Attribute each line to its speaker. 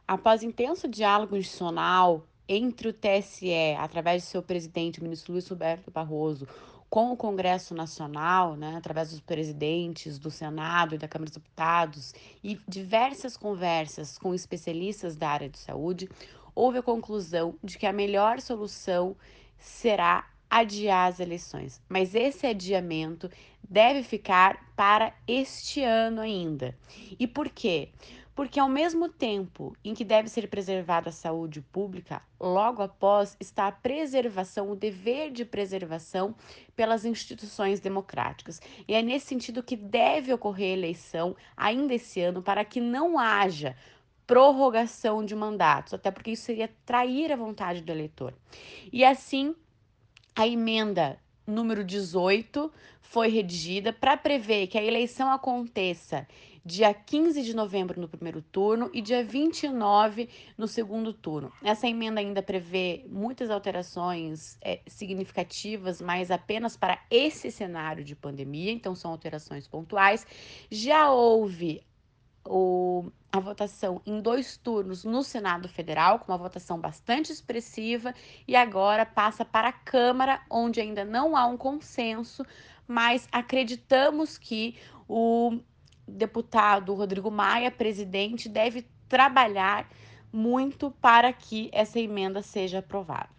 Speaker 1: Após intenso diálogo institucional entre o TSE, através de seu presidente, o ministro Luiz Roberto Barroso, com o Congresso Nacional, né, através dos presidentes do Senado e da Câmara dos Deputados, e diversas conversas com especialistas da área de saúde, houve a conclusão de que a melhor solução será adiar as eleições. Mas esse adiamento deve ficar para este ano ainda. E por quê? Porque ao mesmo tempo em que deve ser preservada a saúde pública, logo após está a preservação, o dever de preservação pelas instituições democráticas. E é nesse sentido que deve ocorrer a eleição ainda esse ano para que não haja prorrogação de mandatos, até porque isso seria trair a vontade do eleitor. E assim, a emenda número 18 foi redigida para prever que a eleição aconteça dia 15 de novembro no primeiro turno e dia 29 no segundo turno. Essa emenda ainda prevê muitas alterações significativas, mas apenas para esse cenário de pandemia, então são alterações pontuais. Já houve a votação em dois turnos no Senado Federal, com uma votação bastante expressiva, e agora passa para a Câmara, onde ainda não há um consenso, mas acreditamos que o deputado Rodrigo Maia, presidente, deve trabalhar muito para que essa emenda seja aprovada.